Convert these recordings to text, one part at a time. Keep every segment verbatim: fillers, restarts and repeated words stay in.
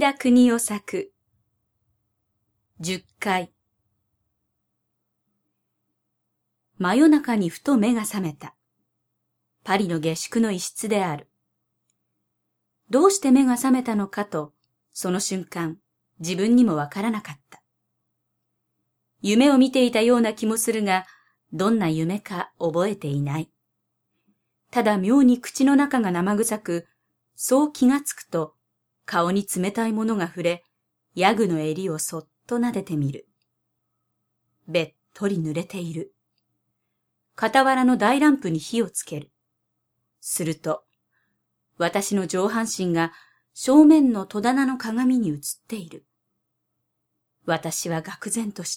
田邦夫作。じゅっかい。真夜中にふと目が覚めた。パリの下宿の一室である。どうして目が覚めたのかと、その瞬間、自分にもわからなかった。夢を見ていたような気もするが、どんな夢か覚えていない。ただ妙に口の中が生臭く、そう気がつくと、顔に冷たいものが触れ、ヤグの襟をそっと撫でてみる。べっとり濡れている。傍らの大ランプに火をつける。すると、私の上半身が正面の戸棚の鏡に映っている。私は愕然とした。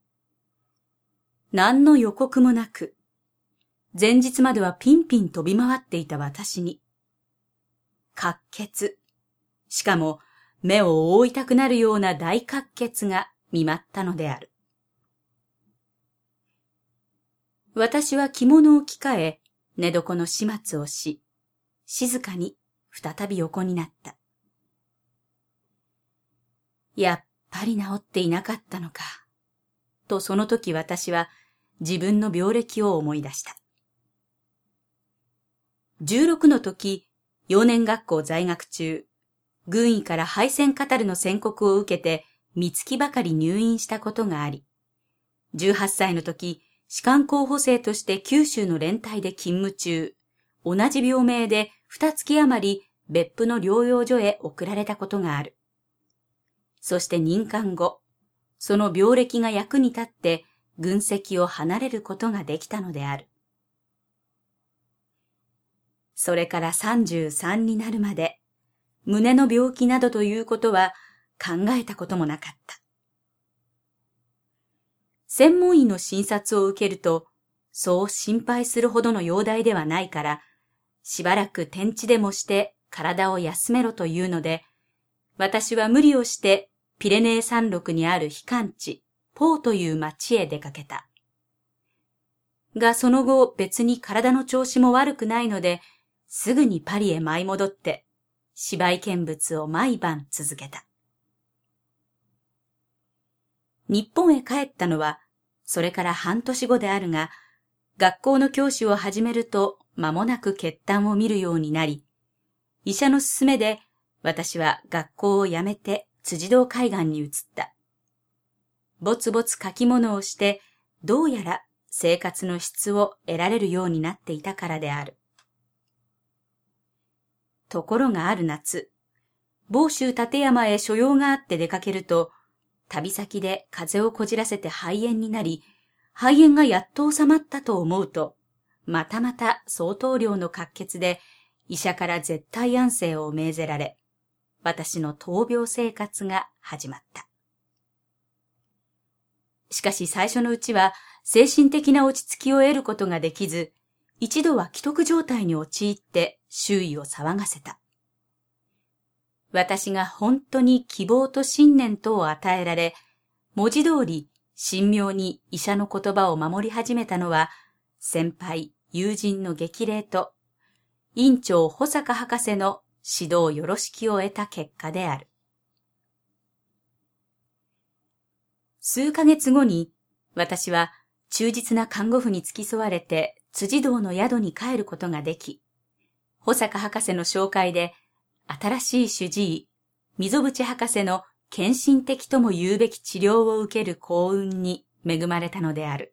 何の予告もなく、前日まではピンピン飛び回っていた私に、滑血、しかも目を覆いたくなるような大滑血が見舞ったのである。私は着物を着替え、寝床の始末をし、静かに再び横になった。やっぱり治っていなかったのか、とその時私は自分の病歴を思い出した。じゅうろくの時、幼年学校在学中、軍医から敗戦カタルの宣告を受けて三月ばかり入院したことがあり、じゅうはっさいの時、士官候補生として九州の連隊で勤務中、同じ病名で二月余り別府の療養所へ送られたことがある。そして任官後、その病歴が役に立って軍籍を離れることができたのである。それからさんじゅうさんになるまで、胸の病気などということは考えたこともなかった。専門医の診察を受けると、そう心配するほどの容体ではないから、しばらく転地でもして体を休めろというので、私は無理をしてピレネー山麓にある避寒地、ポーという町へ出かけた。がその後別に体の調子も悪くないので、すぐにパリへ舞い戻って、芝居見物を毎晩続けた。日本へ帰ったのは、それから半年後であるが、学校の教師を始めると間もなく血痰を見るようになり、医者の勧めで私は学校を辞めて辻堂海岸に移った。ぼつぼつ書き物をして、どうやら生活の質を得られるようになっていたからである。ところがある夏、房州立山へ所用があって出かけると、旅先で風邪をこじらせて肺炎になり、肺炎がやっと収まったと思うと、またまた相当量の滑血で医者から絶対安静を命ぜられ、私の闘病生活が始まった。しかし最初のうちは精神的な落ち着きを得ることができず、一度は危篤状態に陥って周囲を騒がせた。私が本当に希望と信念とを与えられ、文字通り神妙に医者の言葉を守り始めたのは、先輩、友人の激励と、院長保坂博士の指導よろしきを得た結果である。数ヶ月後に、私は忠実な看護婦に付き添われて辻堂の宿に帰ることができ、保坂博士の紹介で、新しい主治医、溝淵博士の献身的とも言うべき治療を受ける幸運に恵まれたのである。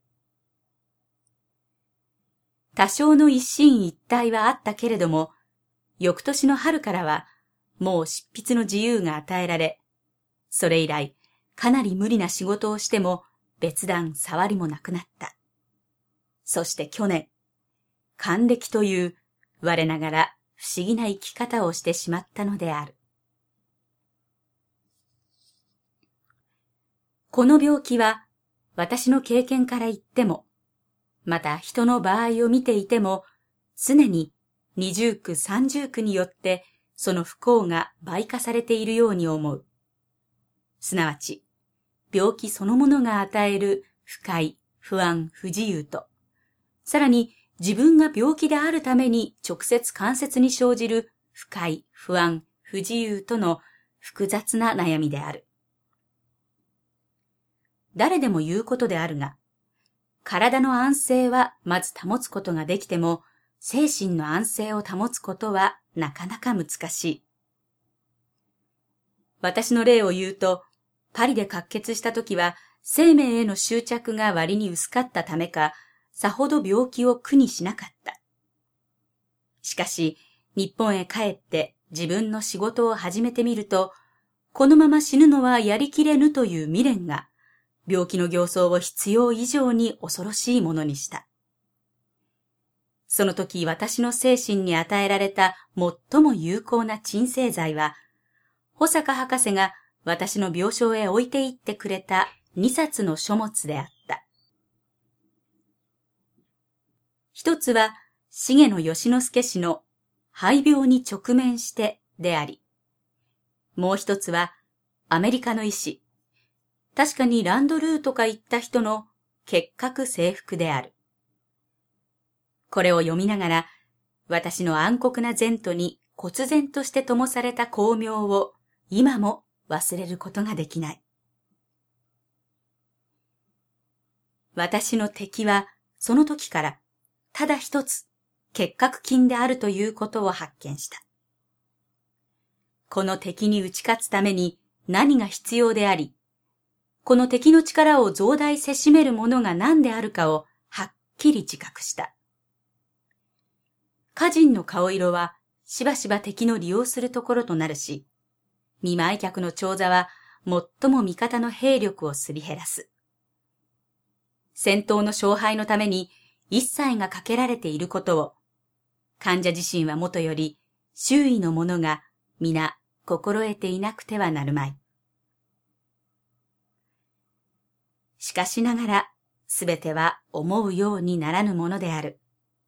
多少の一進一退はあったけれども、翌年の春からはもう執筆の自由が与えられ、それ以来かなり無理な仕事をしても別段触りもなくなった。そして去年、還暦という我ながら不思議な生き方をしてしまったのである。この病気は私の経験から言っても、また人の場合を見ていても、常に二重苦三重苦によってその不幸が倍化されているように思う。すなわち、病気そのものが与える不快、不安、不自由と、さらに自分が病気であるために直接間接に生じる不快、不安、不自由との複雑な悩みである。誰でも言うことであるが、体の安静はまず保つことができても、精神の安静を保つことはなかなか難しい。私の例を言うと、パリで滑血した時は生命への執着が割に薄かったためか、さほど病気を苦にしなかった。しかし、日本へ帰って自分の仕事を始めてみると、このまま死ぬのはやりきれぬという未練が、病気の形相を必要以上に恐ろしいものにした。その時私の精神に与えられた最も有効な鎮静剤は、保坂博士が私の病床へ置いていってくれたにさつの書物であった。一つは、重野義之助氏の肺病に直面してであり、もう一つは、アメリカの医師、確かにランドルーとか言った人の結核征服である。これを読みながら、私の暗黒な前途に忽然として灯された光明を今も忘れることができない。私の敵はその時からただ一つ結核菌であるということを発見した。この敵に打ち勝つために何が必要であり、この敵の力を増大せしめるものが何であるかをはっきり自覚した。歌人の顔色はしばしば敵の利用するところとなるし、見舞い客の長座は最も味方の兵力をすり減らす。戦闘の勝敗のために一切がかけられていることを、患者自身はもとより周囲の者が皆心得ていなくてはなるまい。しかしながら、すべては思うようにならぬものである。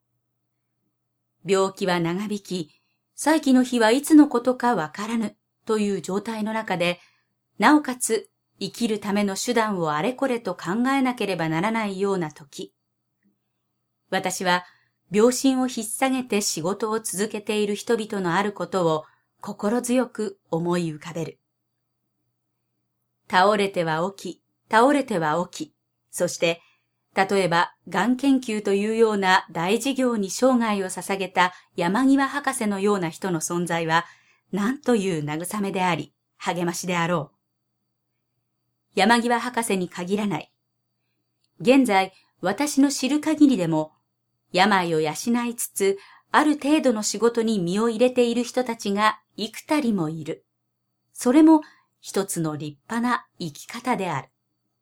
病気は長引き、再起の日はいつのことかわからぬという状態の中で、なおかつ生きるための手段をあれこれと考えなければならないような時、私は病身を引っ提げて仕事を続けている人々のあることを心強く思い浮かべる。倒れては起き、倒れては起き、そして、例えば、がん研究というような大事業に生涯を捧げた山際博士のような人の存在は、何という慰めであり、励ましであろう。山際博士に限らない。現在、私の知る限りでも、病を養いつつ、ある程度の仕事に身を入れている人たちが幾たりもいる。それも一つの立派な生き方である。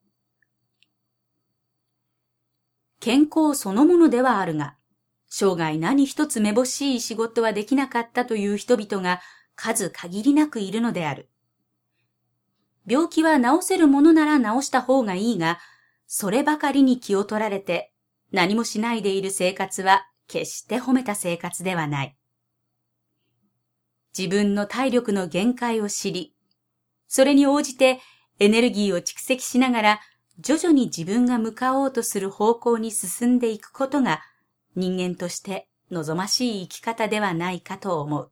健康そのものではあるが、生涯何一つめぼしい仕事はできなかったという人々が数限りなくいるのである。病気は治せるものなら治した方がいいが、そればかりに気を取られて何もしないでいる生活は決して褒めた生活ではない。自分の体力の限界を知り、それに応じてエネルギーを蓄積しながら徐々に自分が向かおうとする方向に進んでいくことが人間として望ましい生き方ではないかと思う。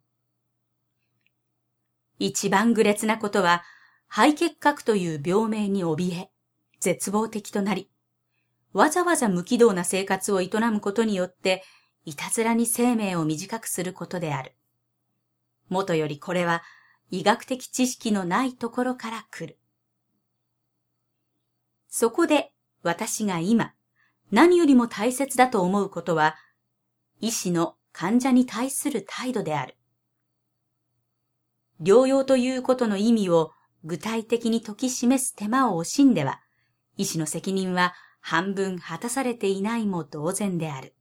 一番愚劣なことは肺結核という病名に怯え、絶望的となり、わざわざ無軌道な生活を営むことによっていたずらに生命を短くすることである。もとよりこれは医学的知識のないところから来る。そこで私が今何よりも大切だと思うことは医師の患者に対する態度である。療養ということの意味を具体的に説き示す手間を惜しんでは医師の責任は半分果たされていないも同然である。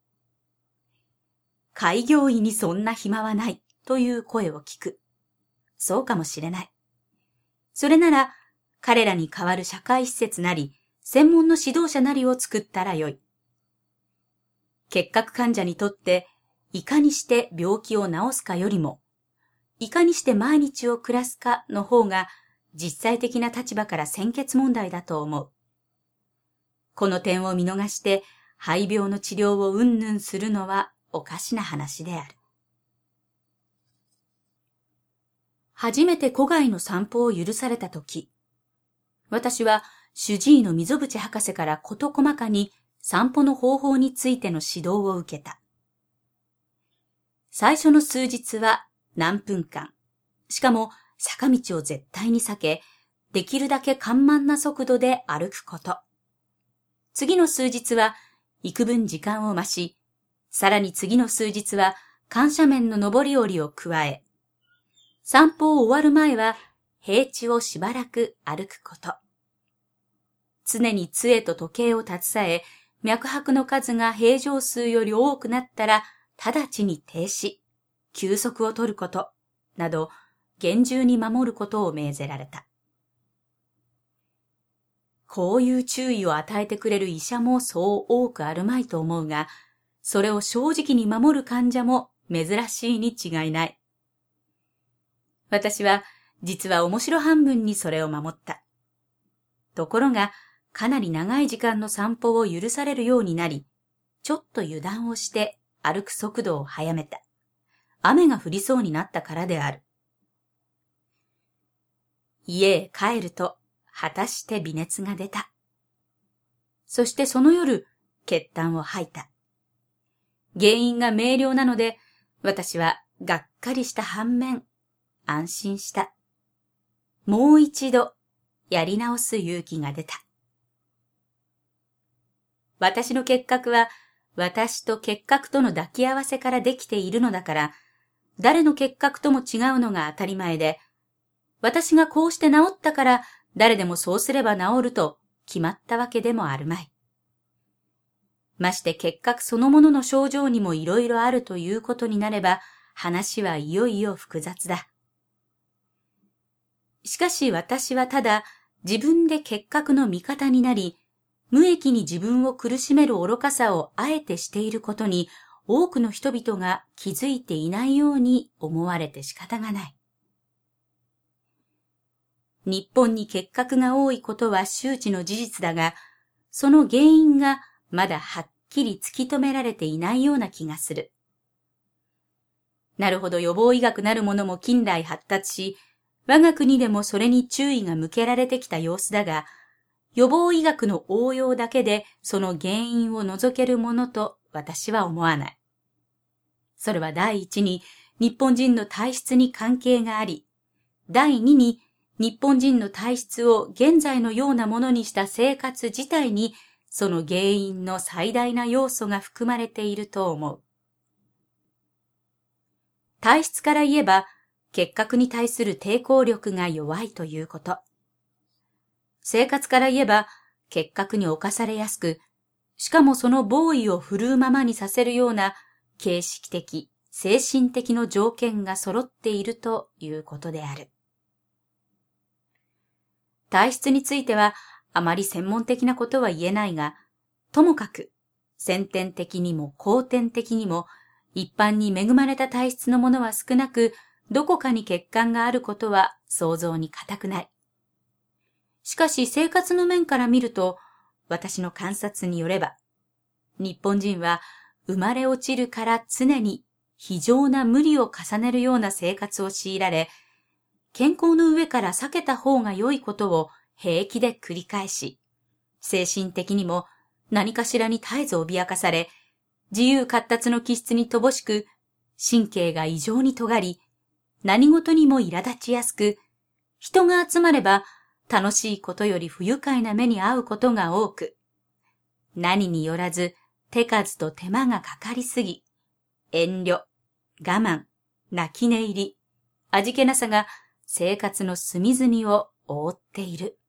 開業医にそんな暇はないという声を聞く。そうかもしれない。それなら彼らに代わる社会施設なり、専門の指導者なりを作ったらよい。結核患者にとって、いかにして病気を治すかよりも、いかにして毎日を暮らすかの方が、実際的な立場から先決問題だと思う。この点を見逃して、肺病の治療を云々するのはおかしな話である。 初めて戸外の散歩を許されたとき、私は主治医の溝淵博士から事細かに散歩の方法についての指導を受けた。最初の数日は何分間、しかも坂道を絶対に避け、できるだけ緩慢な速度で歩くこと。次の数日は幾分時間を増し、さらに次の数日は緩斜面の上り下りを加え、散歩を終わる前は平地をしばらく歩くこと。常に杖と時計を携え、脈拍の数が平常数より多くなったら直ちに停止、休息を取ること、など厳重に守ることを命ぜられた。こういう注意を与えてくれる医者もそう多くあるまいと思うが、それを正直に守る患者も珍しいに違いない。私は実は面白半分にそれを守った。ところが、かなり長い時間の散歩を許されるようになり、ちょっと油断をして歩く速度を速めた。雨が降りそうになったからである。家へ帰ると、果たして微熱が出た。そしてその夜、血痰を吐いた。原因が明瞭なので、私はがっかりした反面、安心した。もう一度、やり直す勇気が出た。私の結核は、私と結核との抱き合わせからできているのだから、誰の結核とも違うのが当たり前で、私がこうして治ったから、誰でもそうすれば治ると決まったわけでもあるまい。まして結核そのものの症状にもいろいろあるということになれば、話はいよいよ複雑だ。しかし私はただ自分で結核の味方になり、無益に自分を苦しめる愚かさをあえてしていることに多くの人々が気づいていないように思われて仕方がない。日本に結核が多いことは周知の事実だが、その原因がまだはっきり突き止められていないような気がする。なるほど予防医学なるものも近代発達し、我が国でもそれに注意が向けられてきた様子だが、予防医学の応用だけでその原因を除けるものと私は思わない。それは第一に日本人の体質に関係があり、第二に日本人の体質を現在のようなものにした生活自体にその原因の最大な要素が含まれていると思う。体質から言えば、結核に対する抵抗力が弱いということ。生活から言えば、結核に侵されやすく、しかもその防衛を振るうままにさせるような形式的、精神的の条件が揃っているということである。体質についてはあまり専門的なことは言えないが、ともかく先天的にも後天的にも一般に恵まれた体質のものは少なく、どこかに欠陥があることは想像に難くない。しかし生活の面から見ると、私の観察によれば、日本人は生まれ落ちるから常に非常な無理を重ねるような生活を強いられ、健康の上から避けた方が良いことを平気で繰り返し、精神的にも何かしらに絶えず脅かされ、自由闊達の気質に乏しく、神経が異常に尖り、何事にも苛立ちやすく、人が集まれば楽しいことより不愉快な目に遭うことが多く、何によらず手数と手間がかかりすぎ、遠慮、我慢、泣き寝入り、味気なさが生活の隅々を覆っている。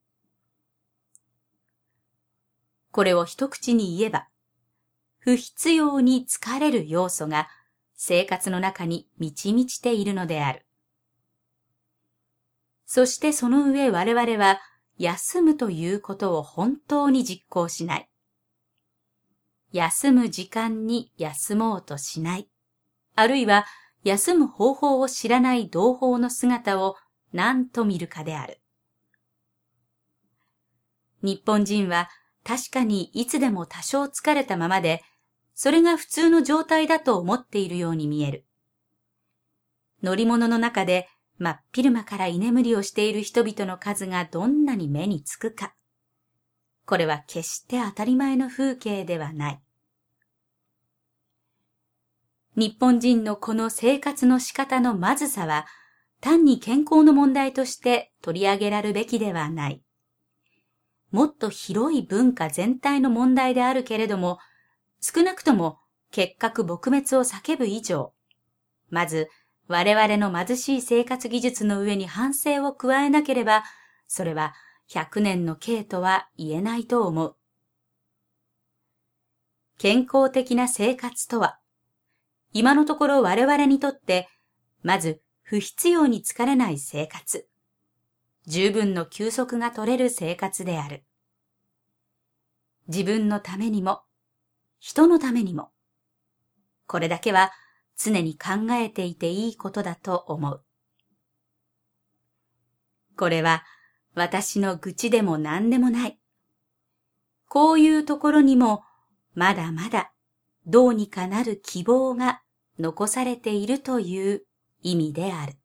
これを一口に言えば、不必要に疲れる要素が生活の中に満ち満ちているのである。そしてその上我々は休むということを本当に実行しない。休む時間に休もうとしない。あるいは休む方法を知らない同胞の姿を何と見るかである。日本人は確かにいつでも多少疲れたままで、それが普通の状態だと思っているように見える。乗り物の中で真っ昼間から居眠りをしている人々の数がどんなに目につくか。これは決して当たり前の風景ではない。日本人のこの生活の仕方のまずさは、単に健康の問題として取り上げられるべきではない。もっと広い文化全体の問題であるけれども、少なくとも結核撲滅を叫ぶ以上、まず我々の貧しい生活技術の上に反省を加えなければ、それはひゃくねんの計とは言えないと思う。健康的な生活とは、今のところ我々にとって、まず不必要に疲れない生活、十分の休息が取れる生活である。自分のためにも、人のためにも、これだけは常に考えていていいことだと思う。これは私の愚痴でも何でもない。こういうところにもまだまだどうにかなる希望が残されているという意味である。